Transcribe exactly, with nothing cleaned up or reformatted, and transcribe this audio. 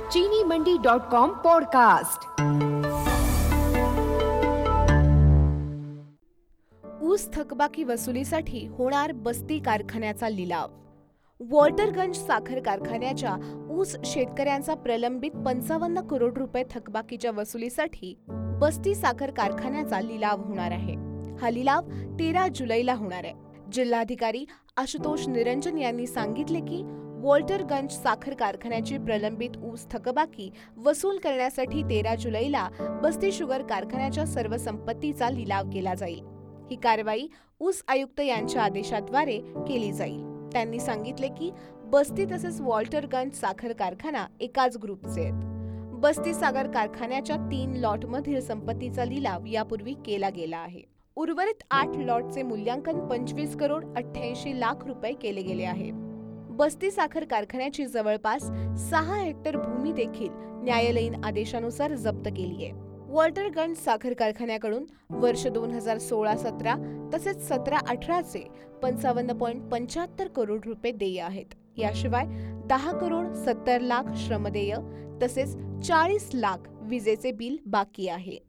चीनी मंडी dot com podcast. ऊस थकबाकी वसुलीसाठी होणार बस्ती कारखान्याचा लिलाव। वॉल्टरगंज साखर कारखान्याच्या ऊस शेतकऱ्यांचा प्रलंबित पंचावन्न करोड रुपये थकबाकीच्या वसुलीसाठी बस्ती साखर कारखान्याचा लिलाव होणार आहे। हा लिलाव तेरा जुलैला होणार आहे। जिल्हाधिकारी आशुतोष निरंजन यांनी सांगितले की वॉल्टरगंज साखर कारखान्याची प्रलंबित ऊस थकबाकी वसूल करण्यासाठी तेरा जुलैला बस्ती शुगर कारखान्याच्या सर्व संपत्तीचा लिलाव केला जाईल। ही कारवाई ऊस आयुक्त यांच्या आदेशाद्वारे केली जाईल। त्यांनी सांगितले की बस्ती तसेच वॉल्टरगंज साखर कारखाना एकाच ग्रुपचे आहेत। बस्ती साखर कारखान्याच्या तीन लॉटमधील संपत्तीचा लिलाव यापूर्वी केला गेला आहे। उर्वरित आठ लॉटचे मूल्यांकन पंचवीस करोड अठ्ठ्याऐंशी लाख रुपये केले गेले आहे। बस्ती साखर कारखान्याची जवळपास सहा हेक्टर भूमी देखील न्यायालयीन आदेशानुसार जप्त केली आहे। वॉल्टरगंज साखर कारखान्याकडून वर्ष दोन हजार सोळा सतरा तसेच सतरा अठराचे पंचावन्न पॉईंट पंच्याहत्तर करोड रुपये देय आहेत। याशिवाय दहा करोड सत्तर लाख श्रमदेय तसेच चाळीस लाख विजेचे बिल बाकी आहे।